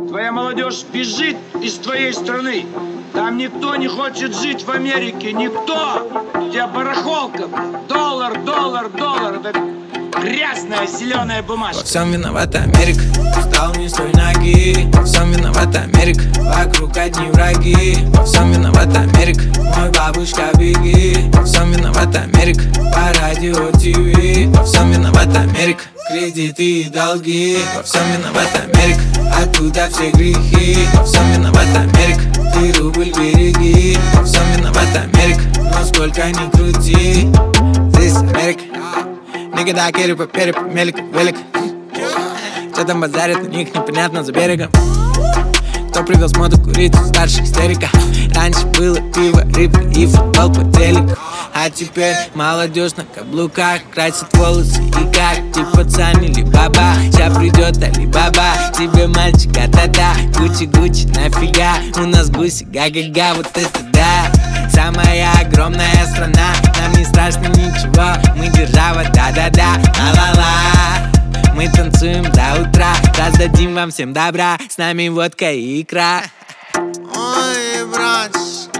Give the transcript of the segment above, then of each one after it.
Твоя молодежь бежит из твоей страны. Там никто не хочет жить в Америке. Никто. У тебя барахолка. Доллар, доллар, доллар. Это грязная зеленая бумажка. Во всем виновата Америка. Встал не с той ноги. Во всем виновата Америка. Вокруг одни враги. Во всем виновата Америка. Мой бабушка, беги. Во всем виновата Америка. По радио, ТВ. Во всем виновата Америка. Кредиты и долги. Во всем виновата Америка. Оттуда все грехи. Во всем виновата Америка. Ты рубль береги. Во всем виновата Америка. Но сколько ни крути, здесь Америка. Никогда керри по пере, мелик, велик. Что там базарят, у них непонятно за берегом. Кто привез моду курить, старших истерика. Раньше было пиво, рыбка и футбол по телеку. А теперь молодежь на каблуках красит волосы и как типа пацан или баба. Ща придет Али-Баба, тебе мальчик, а-та-та. Гуччи-гуччи, нафига, у нас гуси, га-га-га, вот это да. Самая огромная страна, нам не страшно ничего. Мы держава, да-да-да, ла-ла-ла. Мы танцуем до утра, раздадим вам всем добра. С нами водка и икра. Ой, братья,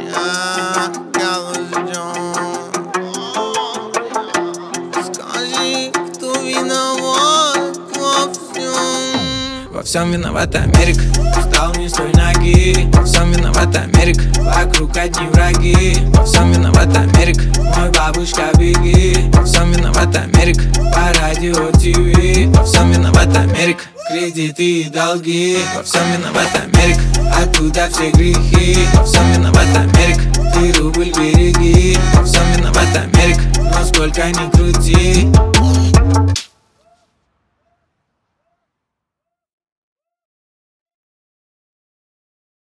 скажи, кто виноват во всем? Во всем виновата Америка. Встал не с той ноги. Во всем виновата Америка. Вокруг одни враги. Во всем виновата Америка. Мой бабушка, беги. Во всем виновата Америка. По радио, ТВ. Во всем виновата Америка. Кредиты и долги. Во всем виновата Америка. Оттуда все грехи. Во всем виновата Америка. Ты рубль береги. Во всем виновата Америка. Но сколько ни крути,